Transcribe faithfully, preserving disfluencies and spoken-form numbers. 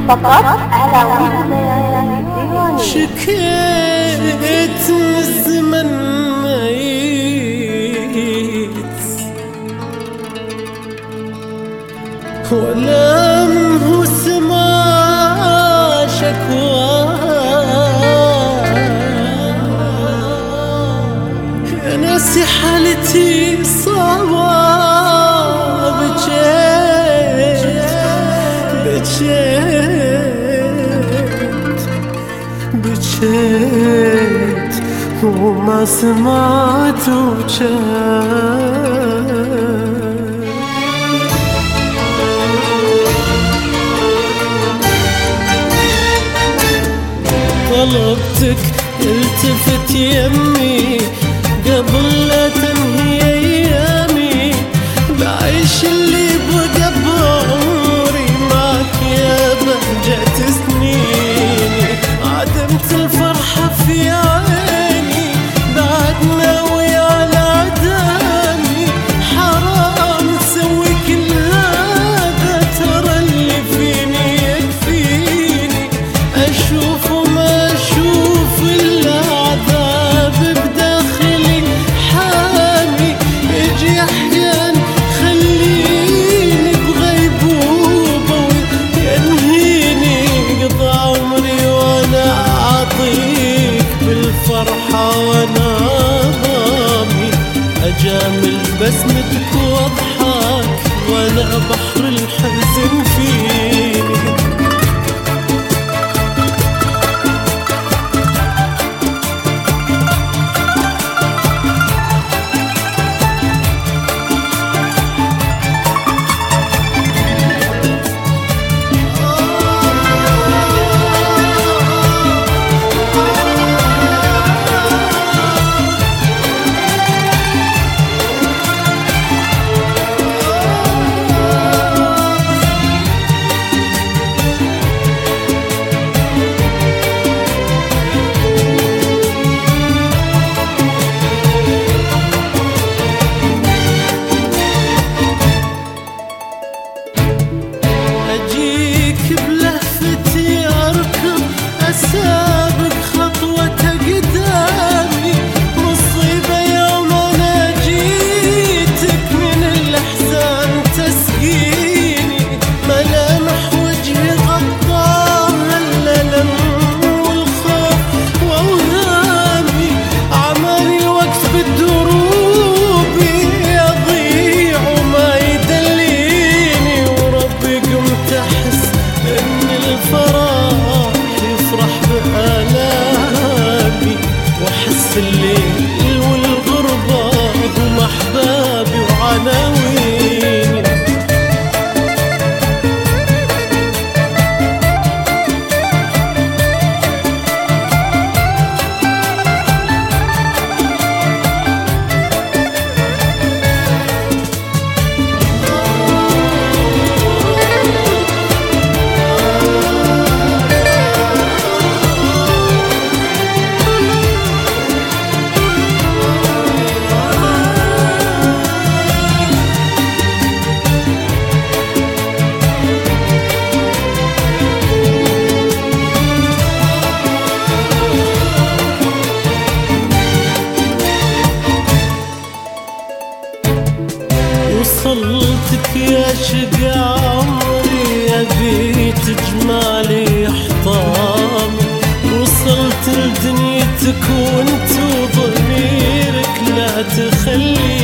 فقط على ويب. شكيت الزمن ميت ولم هو سما شكواه يا ناسي حالتي صعبة بجيت بجيت بجيت وما سمعت وجيت طلبتك التفت يمي قبل لا تنهي ايامي بعيش اللي بقى بعمري معك يا بهجة سنيني عدمت الفرحة في عيني بعد ناوي على عدامي حرام تسوي كل هذا ترى اللي فيني يكفيني أشوف وانا ضامي اجامل بسمتك واضحك وانا بحر الحزن فيني سابق خطوة قدامي مصيبة يوم أنا جيتك من الأحزان تسقيني ملامح وجهي غطاها الألم والخوف وأوهامي عماني الوقت بالدروب يضيع وما يدليني وربي قمت أحس إن الفراق يفرح بآلامي وأحس الليل والغربة هم أحبابي وعناويني وصلتك يا شقا عمري أبي تجمالي حطامي وصلت لدنيتك وانت وضميرك لا تخلي